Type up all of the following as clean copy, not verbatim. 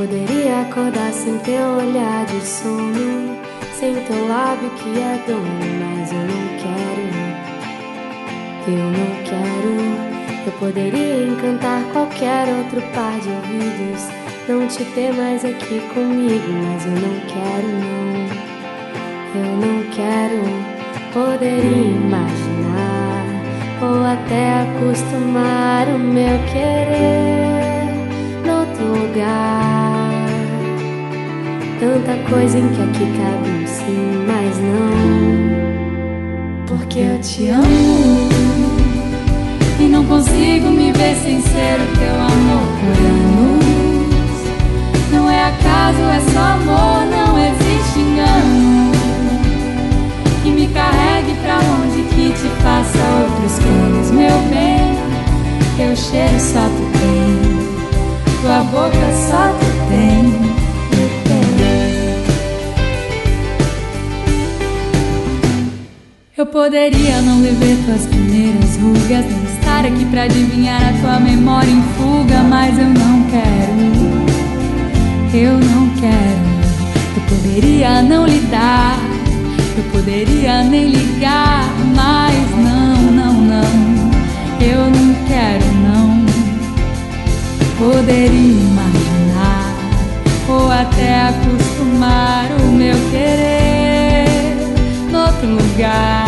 poderia acordar sem teu olhar de sono, sem teu lábio que é dono, mas eu não quero. Eu não quero. Eu poderia encantar qualquer outro par de ouvidos, não te ter mais aqui comigo, mas eu não quero, não. Eu não quero. Poderia imaginar ou até acostumar o meu querer noutro lugar. Tanta coisa em que aqui cabe um sim, mas não. Porque eu te amo e não consigo me ver sem ser o teu amor por anos. Não é acaso, é só amor, não existe engano que me carregue pra longe, que te faça outros planos, meu bem. Teu cheiro só tu tem, tua boca só tu tem. Eu poderia não viver tuas primeiras rugas, nem estar aqui pra adivinhar a tua memória em fuga, mas eu não quero, eu não quero. Eu poderia não lidar, eu poderia nem ligar, mas não, não, não. Eu não quero, não. Poderia imaginar ou até acostumar o meu querer noutro lugar.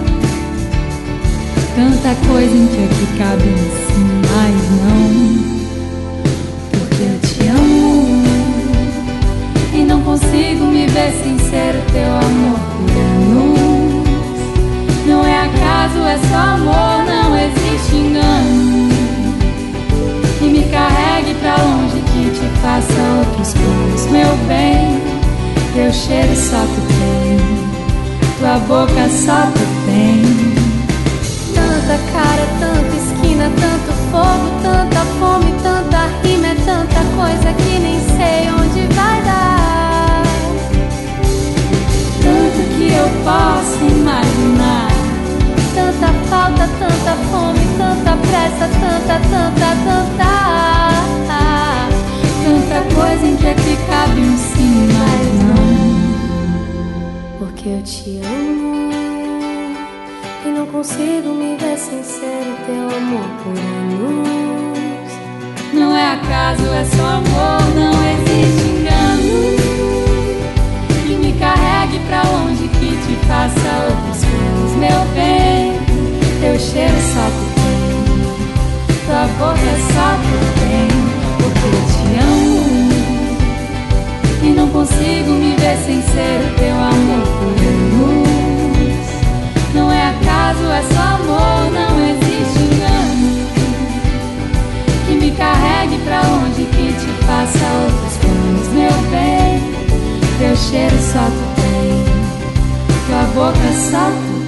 Tanta coisa em que aqui cabe um sim, mas não. Porque eu te amo e não consigo me ver sem ser o teu amor por anos. Não é acaso, é só amor, não existe engano que me carregue pra longe, que te faça outros planos, meu bem. Teu cheiro só tu tem, tua boca só tu tem. Tanta cara, tanta esquina, tanto fogo, tanta fome, tanta rima, é tanta coisa que nem sei onde vai dar. Tanto que eu posso imaginar, tanta falta, tanta fome, tanta pressa, tanta, tanta, tanta. Tanta coisa em que aqui cabe um sim, mas não. Porque eu te amo e não consigo me ver sem ser o teu amor por anos. Não é acaso, é só amor, não existe engano que me carregue pra longe, que te faça outros planos, meu bem. Teu cheiro só tu tem, tua boca só tu tem. Porque eu te amo e não consigo me ver sem ser o teu amor por anos. Não é acaso, é só amor, não existe engano que me carregue pra longe, que te faça outros planos, meu bem. Teu cheiro só tu tem, tua boca só tu tem.